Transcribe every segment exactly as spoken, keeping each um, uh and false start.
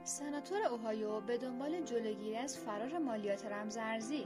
سناتور اوهایو به دنبال جلوگیری از فرار مالیات رمزارزی.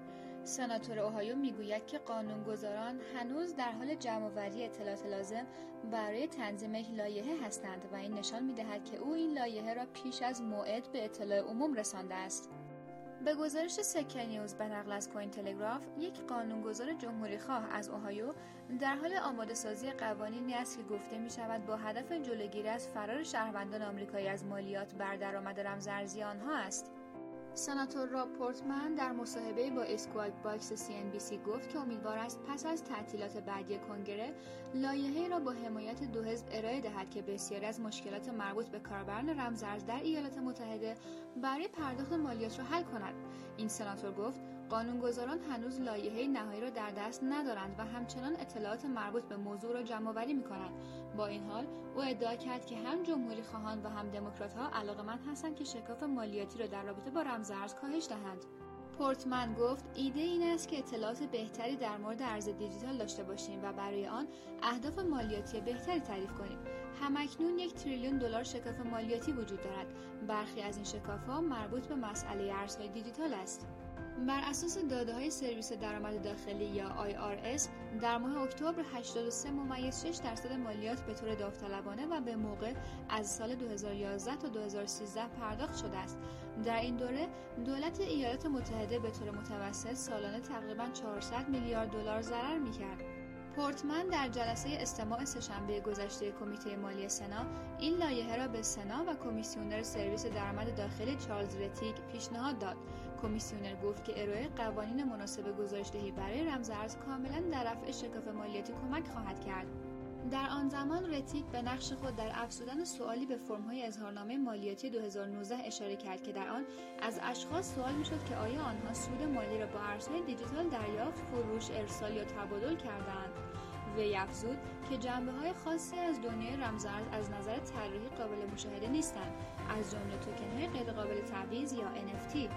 سناتور اوهایو میگوید که قانونگذاران هنوز در حال جمع‌آوری اطلاعات لازم برای تنظیم یک لایحه هستند و این نشان می‌دهد که او این لایحه را پیش از موعد به اطلاع عموم رسانده است. به گزارش سکه نیوز به نقل از کوین تلگراف، یک قانونگذار جمهوری‌خواه از اوهایو در حال آماده‌سازی قوانینی است که گفته می‌شود با هدف جلوگیری از فرار شهروندان آمریکایی از مالیات بر درآمد رمزارزی آنها است. سناتور راب پورتمن در مصاحبه با اسکواد باکس سی ان بی سی گفت که امیدوار است پس از تعطیلات بعدی کنگره لایحه‌ای را با حمایت دو حزب ارائه دهد که بسیاری از مشکلات مربوط به کاربران رمزارز در ایالات متحده برای پرداخت مالیات را حل کند. این سناتور گفت قانونگذاران هنوز لایحه نهایی را در دست ندارند و همچنان اطلاعات مربوط به موضوع را جمع‌آوری می‌کنند. با این حال او ادعا کرد که هم جمهوری خواهان و هم دموکرات‌ها علاقه‌مند هستند که شکاف مالیاتی را در رابطه با رمزارز کاهش دهند. پورتمن گفت ایده این است که اطلاعات بهتری در مورد ارز دیجیتال داشته باشیم و برای آن اهداف مالیاتی بهتری تعریف کنیم. همکنون یک تریلیون دلار شکاف مالیاتی وجود دارد. برخی از این شکاف‌ها مربوط به مسئله ارزهای دیجیتال است. بر اساس داده‌های سرویس درآمد داخلی یا آی آر اس در ماه اکتبر هشتاد و سه ممیز شش درصد مالیات به طور داوطلبانه و به موقع از سال دو هزار و یازده تا دو هزار و سیزده پرداخت شده است. در این دوره دولت ایالات متحده به طور متوسط سالانه تقریباً چهارصد میلیارد دلار ضرر می‌کرد. پورتمن در جلسه استماع سه‌شنبه گذشته کمیته مالی سنا این لایحه را به سنا و کمیسیونر سرویس درآمد داخلی چارلز رتیگ پیشنهاد داد. کمیسیونر گفت که ارائه قوانین مناسب گزارش‌دهی برای رمزارز کاملاً در رفع شکاف مالیاتی کمک خواهد کرد. در آن زمان رتیگ به نقش خود در افزودن سوالی به فرم‌های اظهارنامه مالیاتی دو هزار و نوزده اشاره کرد که در آن از اشخاص سوال می‌شد که آیا آنها سود مالی را با ارزهای دیجیتال دریافت، فروش، ارسال یا تبادل کرده‌اند. وی افزود که جنبه‌های خاصی از دنیای رمزارز از نظر طراحی قابل مشاهده نیستند، از جمله توکن‌های غیرقابل تعویض یا ان اف تی.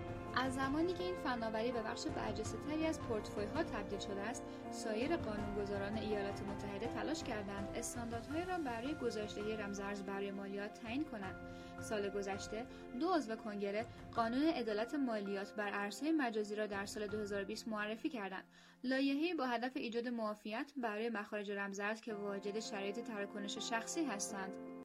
از زمانی که این فناوری به بخش برجسته‌تری از پورتفولیوها تبدیل شده است، سایر قانونگذاران ایالات متحده تلاش کردند استانداردهایی را برای گزارش‌دهی رمزارز برای مالیات تعیین کنند. سال گذشته دو عضو کنگره قانون عدالت مالیات بر ارزهای مجازی را در سال دو هزار و بیست معرفی کردند. لایحه‌ای با هدف ایجاد معافیت برای مخارج رمزارز که واجد شرایط تراکنش شخصی هستند.